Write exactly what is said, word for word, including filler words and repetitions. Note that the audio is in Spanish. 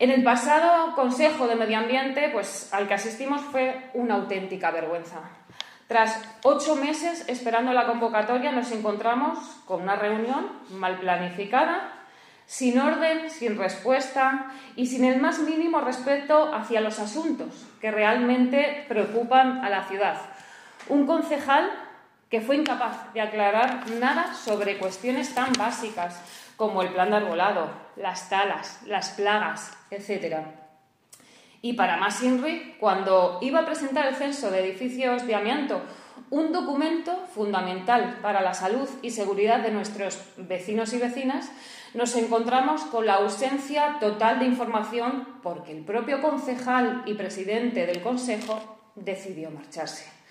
En el pasado Consejo de Medio Ambiente, pues, al que asistimos fue una auténtica vergüenza. Tras ocho meses esperando la convocatoria, nos encontramos con una reunión mal planificada, sin orden, sin respuesta y sin el más mínimo respeto hacia los asuntos que realmente preocupan a la ciudad. Un concejal que fue incapaz de aclarar nada sobre cuestiones tan básicas como el plan de arbolado, las talas, las plagas, etcétera. Y para más inri, cuando iba a presentar el censo de edificios de amianto, un documento fundamental para la salud y seguridad de nuestros vecinos y vecinas, nos encontramos con la ausencia total de información porque el propio concejal y presidente del Consejo decidió marcharse.